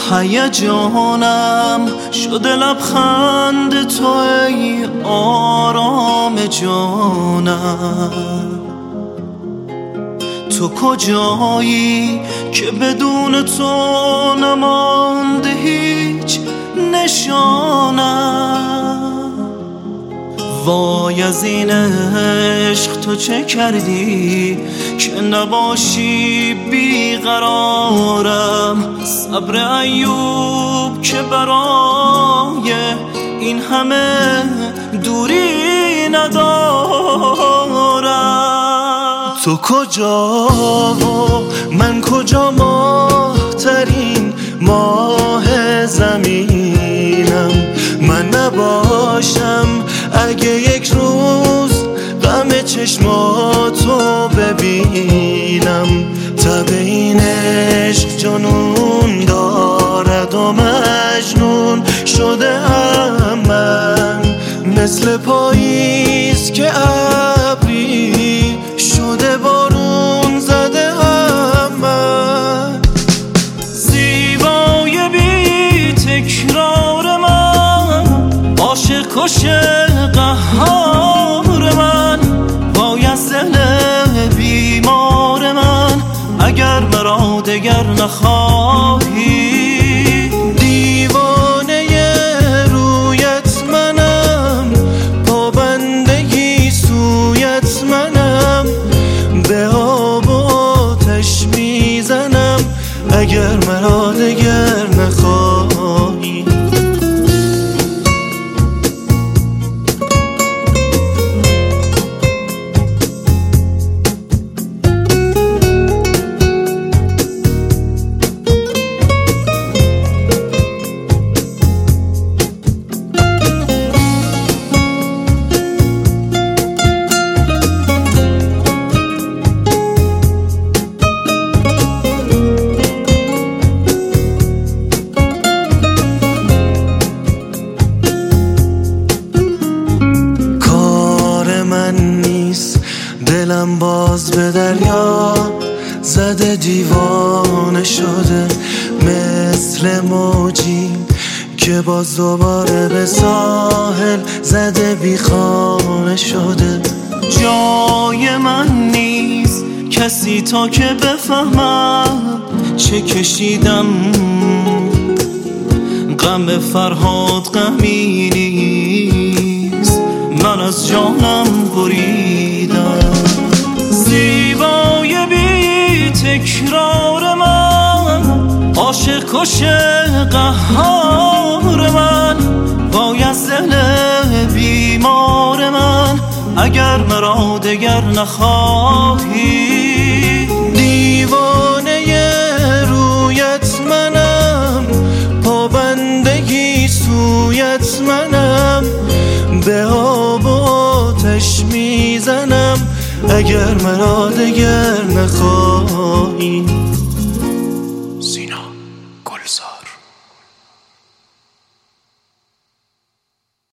هیجانم شده لبخند تو ای آرام جانم. تو کجایی که بدون تو نمانده هیچ نشانم؟ وای از این عشق تو چه کردی که نباشی بیقرارم؟ صبر ایوب که برای این همه دوری ندارم. تو کجا و من کجا؟ ماه‌ترین ماه زمینم. من نباشم اگه یک روز غم چشماتو ببینم. تب این عشق جنون دارد و مجنون شده ام من، مثل پاییز که ابری شده بارون زده ام من. زیبای بی تکرار من، عاشق کش قهار من، باید دل بیمار من اگر مرا دگر نخواهی. دیوانه رویت منم، پابندگی سویت منم، به آب و آتش میزنم اگر مرا دگر نخواهی. دلم باز به دریا زده دیوانه شده، مثل موجی که باز دوباره به ساحل زده بیخانه شده. جای من نیست کسی تا که بفهمم چه کشیدم. غم فرهاد غمی نیست، من از جانم بریدم. زیبای بی تکرار من، عاشق کش قهار من، باید دل بیمار من اگر مرا دگر نخواهی. دیوانه رویت منم، پابندگی سویت منم، به آب و آتش میزنم اگر مرا دگر نخواهی.